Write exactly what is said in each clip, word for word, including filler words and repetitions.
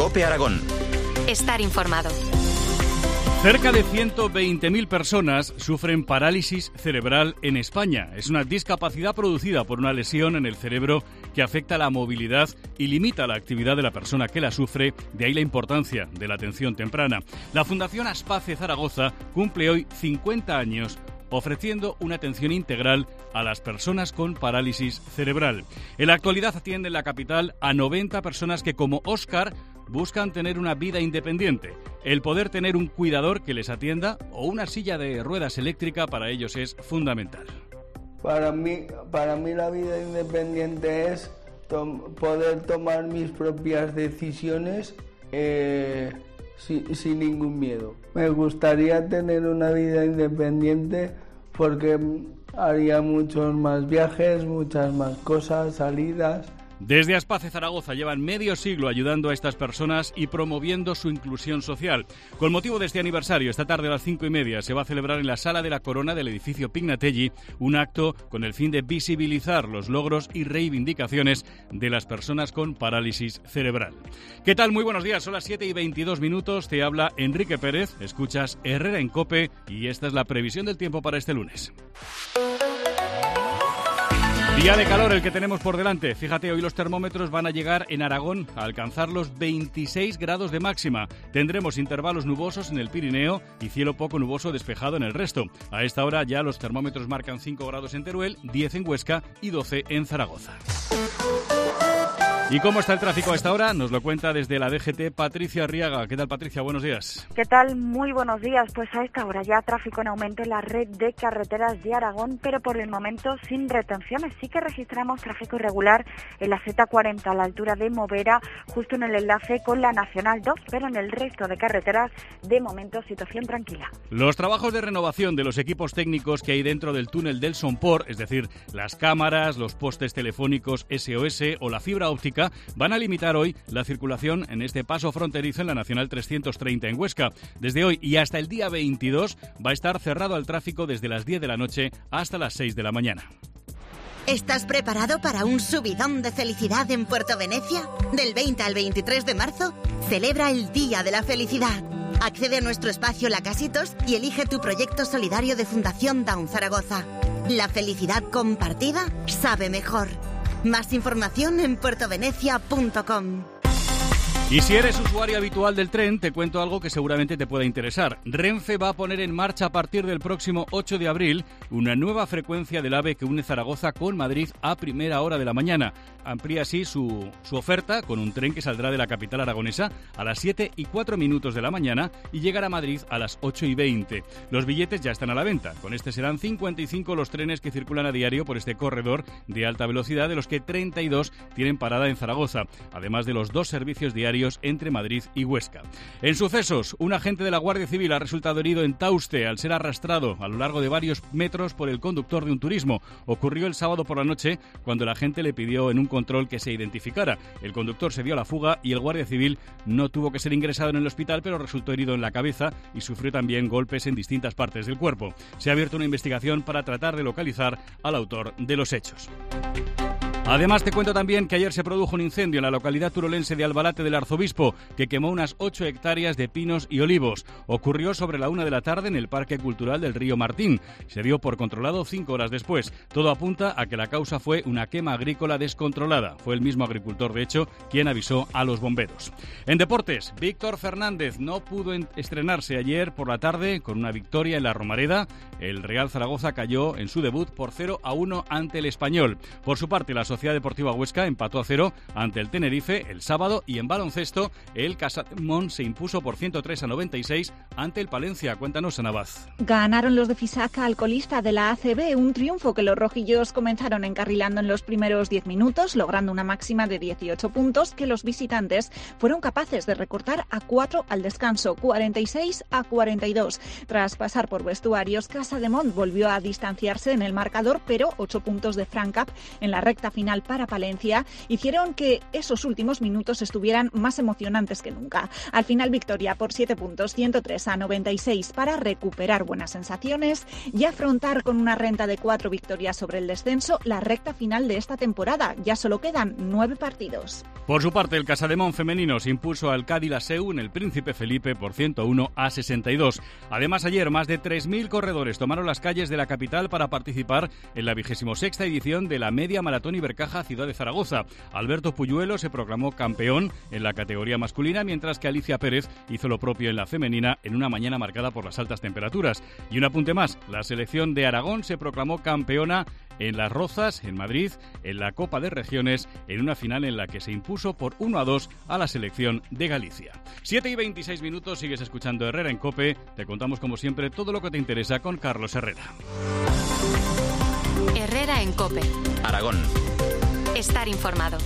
COPE Aragón. Estar informado. Cerca de ciento veinte mil personas sufren parálisis cerebral en España. Es una discapacidad producida por una lesión en el cerebro que afecta la movilidad y limita la actividad de la persona que la sufre, de ahí la importancia de la atención temprana. La Fundación Aspace Zaragoza cumple hoy cincuenta años ofreciendo una atención integral a las personas con parálisis cerebral. En la actualidad atiende en la capital a noventa personas que, como Óscar, buscan tener una vida independiente. El poder tener un cuidador que les atienda o una silla de ruedas eléctrica para ellos es fundamental. Para mí, para mí la vida independiente es to- poder tomar mis propias decisiones eh, sin, sin ningún miedo. Me gustaría tener una vida independiente porque haría muchos más viajes, muchas más cosas, salidas. Desde Aspace Zaragoza llevan medio siglo ayudando a estas personas y promoviendo su inclusión social. Con motivo de este aniversario, esta tarde a las cinco y media se va a celebrar en la Sala de la Corona del edificio Pignatelli un acto con el fin de visibilizar los logros y reivindicaciones de las personas con parálisis cerebral. ¿Qué tal? Muy buenos días, son las siete y veintidós minutos, te habla Enrique Pérez, escuchas Herrera en COPE y esta es la previsión del tiempo para este lunes. Día de calor el que tenemos por delante. Fíjate, hoy los termómetros van a llegar en Aragón a alcanzar los veintiséis grados de máxima. Tendremos intervalos nubosos en el Pirineo y cielo poco nuboso despejado en el resto. A esta hora ya los termómetros marcan cinco grados en Teruel, diez en Huesca y doce en Zaragoza. ¿Y cómo está el tráfico a esta hora? Nos lo cuenta desde la D G T Patricia Arriaga. ¿Qué tal, Patricia? Buenos días. ¿Qué tal? Muy buenos días. Pues a esta hora ya tráfico en aumento en la red de carreteras de Aragón, pero por el momento sin retenciones. Sí que registramos tráfico irregular en la Z cuarenta a la altura de Movera, justo en el enlace con la Nacional dos, pero en el resto de carreteras, de momento, situación tranquila. Los trabajos de renovación de los equipos técnicos que hay dentro del túnel del Somport, es decir, las cámaras, los postes telefónicos S O S o la fibra óptica, van a limitar hoy la circulación en este paso fronterizo en la Nacional trescientos treinta en Huesca. Desde hoy y hasta el día veintidós va a estar cerrado al tráfico desde las diez de la noche hasta las seis de la mañana. ¿Estás preparado para un subidón de felicidad en Puerto Venecia? Del veinte al veintitrés de marzo, celebra el Día de la Felicidad. Accede a nuestro espacio La Casitos y elige tu proyecto solidario de Fundación Down Zaragoza. La felicidad compartida sabe mejor. Más información en puertovenecia punto com. Y si eres usuario habitual del tren, te cuento algo que seguramente te pueda interesar. Renfe va a poner en marcha a partir del próximo ocho de abril una nueva frecuencia del AVE que une Zaragoza con Madrid a primera hora de la mañana. Amplía así su, su oferta con un tren que saldrá de la capital aragonesa a las siete y cuatro minutos de la mañana y llegará a Madrid a las ocho y veinte. Los billetes ya están a la venta. Con este serán cincuenta y cinco los trenes que circulan a diario por este corredor de alta velocidad, de los que treinta y dos tienen parada en Zaragoza, además de los dos servicios diarios entre Madrid y Huesca. En sucesos, un agente de la Guardia Civil ha resultado herido en Tauste al ser arrastrado a lo largo de varios metros por el conductor de un turismo. Ocurrió el sábado por la noche cuando el agente le pidió en un control que se identificara. El conductor se dio a la fuga y el Guardia Civil no tuvo que ser ingresado en el hospital, pero resultó herido en la cabeza y sufrió también golpes en distintas partes del cuerpo. Se ha abierto una investigación para tratar de localizar al autor de los hechos. Además, te cuento también que ayer se produjo un incendio en la localidad turolense de Albalate del Arzobispo que quemó unas ocho hectáreas de pinos y olivos. Ocurrió sobre la una de la tarde en el Parque Cultural del Río Martín. Se dio por controlado cinco horas después. Todo apunta a que la causa fue una quema agrícola descontrolada. Fue el mismo agricultor, de hecho, quien avisó a los bomberos. En deportes, Víctor Fernández no pudo estrenarse ayer por la tarde con una victoria en la Romareda. El Real Zaragoza cayó en su debut por cero a uno ante el Español. Por su parte, la Sociedad Deportiva Huesca empató a cero ante el Tenerife el sábado y en baloncesto el Casademón se impuso por ciento tres a noventa y seis ante el Palencia. Cuéntanos, Ana Vaz. Ganaron los de Fisaca al colista de la A C B, un triunfo que los rojillos comenzaron encarrilando en los primeros diez minutos, logrando una máxima de dieciocho puntos que los visitantes fueron capaces de recortar a cuatro al descanso, cuarenta y seis a cuarenta y dos. Tras pasar por vestuarios, Casademón volvió a distanciarse en el marcador, pero ocho puntos de Francap en la recta final para Palencia hicieron que esos últimos minutos estuvieran más emocionantes que nunca. Al final, victoria por siete puntos, ciento tres a noventa y seis, para recuperar buenas sensaciones y afrontar con una renta de cuatro victorias sobre el descenso la recta final de esta temporada. Ya solo quedan nueve partidos. Por su parte, el Casademón femenino se impuso al Cádiz Laseu en el Príncipe Felipe por ciento uno a sesenta y dos. Además, ayer más de tres mil corredores tomaron las calles de la capital para participar en la vigésima sexta edición de la Media Maratón Ibercaja Ciudad de Zaragoza. Alberto Puyuelo se proclamó campeón en la categoría masculina, mientras que Alicia Pérez hizo lo propio en la femenina en una mañana marcada por las altas temperaturas. Y un apunte más, la selección de Aragón se proclamó campeona en Las Rozas, en Madrid, en la Copa de Regiones, en una final en la que se impuso por uno a dos a la selección de Galicia. siete y veintiséis minutos, sigues escuchando Herrera en COPE. Te contamos como siempre todo lo que te interesa con Carlos Herrera. Herrera en COPE. Aragón. Estar informado.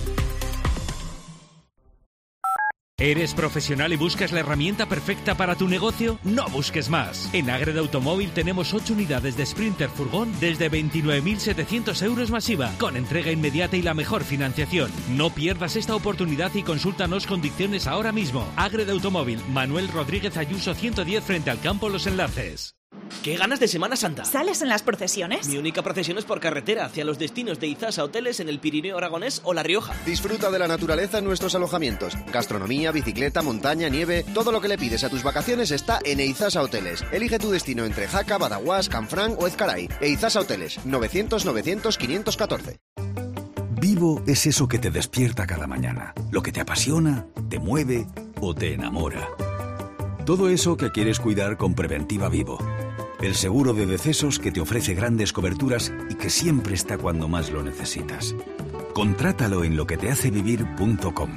¿Eres profesional y buscas la herramienta perfecta para tu negocio? No busques más. En Ágreda Automóvil tenemos ocho unidades de Sprinter furgón desde veintinueve mil setecientos euros masiva, con entrega inmediata y la mejor financiación. No pierdas esta oportunidad y consúltanos condiciones ahora mismo. Ágreda Automóvil, Manuel Rodríguez Ayuso ciento diez frente al Campo Los Enlaces. ¡Qué ganas de Semana Santa! ¿Sales en las procesiones? Mi única procesión es por carretera, hacia los destinos de Izasa Hoteles en el Pirineo Aragonés o La Rioja. Disfruta de la naturaleza en nuestros alojamientos. Gastronomía, bicicleta, montaña, nieve... Todo lo que le pides a tus vacaciones está en Eizasa Hoteles. Elige tu destino entre Jaca, Badaguas, Canfrán o Ezcaray. Eizasa Hoteles, novecientos novecientos quinientos catorce. Vivo es eso que te despierta cada mañana. Lo que te apasiona, te mueve o te enamora. Todo eso que quieres cuidar con Preventiva Vivo. El seguro de decesos que te ofrece grandes coberturas y que siempre está cuando más lo necesitas. Contrátalo en lo que te hace vivir punto com.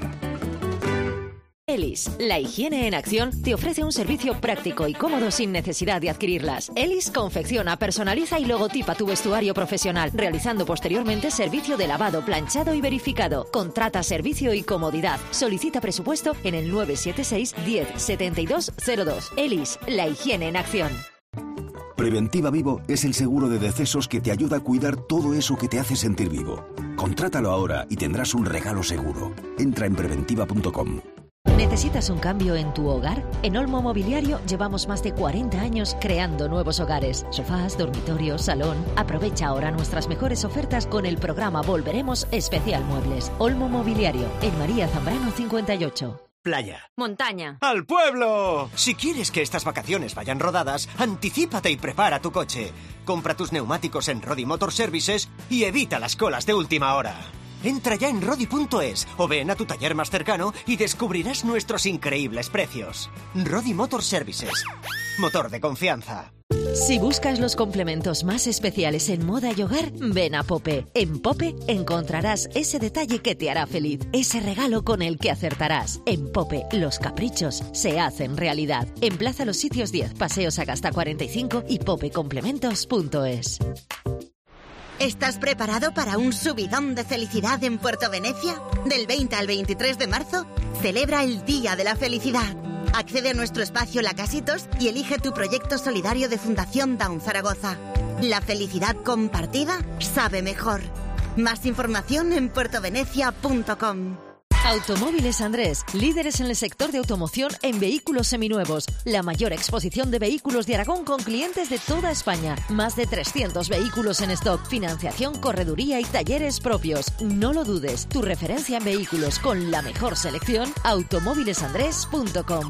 Elis, la higiene en acción, te ofrece un servicio práctico y cómodo sin necesidad de adquirirlas. Elis confecciona, personaliza y logotipa tu vestuario profesional, realizando posteriormente servicio de lavado, planchado y verificado. Contrata servicio y comodidad. Solicita presupuesto en el nueve siete seis, diez, setenta y dos cero dos. Elis, la higiene en acción. Preventiva Vivo es el seguro de decesos que te ayuda a cuidar todo eso que te hace sentir vivo. Contrátalo ahora y tendrás un regalo seguro. Entra en preventiva punto com. ¿Necesitas un cambio en tu hogar? En Olmo Mobiliario llevamos más de cuarenta años creando nuevos hogares. Sofás, dormitorios, salón. Aprovecha ahora nuestras mejores ofertas con el programa Volveremos Especial Muebles. Olmo Mobiliario, en María Zambrano cincuenta y ocho. Playa. Montaña. ¡Al pueblo! Si quieres que estas vacaciones vayan rodadas, anticípate y prepara tu coche. Compra tus neumáticos en Rodi Motor Services y evita las colas de última hora. Entra ya en rodi punto es o ven a tu taller más cercano y descubrirás nuestros increíbles precios. Rodi Motor Services. Motor de confianza. Si buscas los complementos más especiales en moda y hogar, ven a Pope. En Pope encontrarás ese detalle que te hará feliz, ese regalo con el que acertarás. En Pope, los caprichos se hacen realidad. En Plaza Los Sitios diez, Paseo Sagasta cuarenta y cinco y pope complementos punto es. ¿Estás preparado para un subidón de felicidad en Puerto Venecia? Del veinte al veintitrés de marzo, celebra el Día de la Felicidad. Accede a nuestro espacio La Casitos y elige tu proyecto solidario de Fundación Down Zaragoza. La felicidad compartida sabe mejor. Más información en puertovenecia punto com. Automóviles Andrés, líderes en el sector de automoción en vehículos seminuevos. La mayor exposición de vehículos de Aragón con clientes de toda España. Más de trescientos vehículos en stock, financiación, correduría y talleres propios. No lo dudes, tu referencia en vehículos con la mejor selección, automóviles andrés punto com.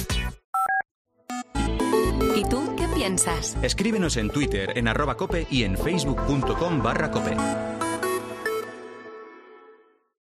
¿Y tú qué piensas? Escríbenos en Twitter en arroba cope y en facebook punto com barra cope.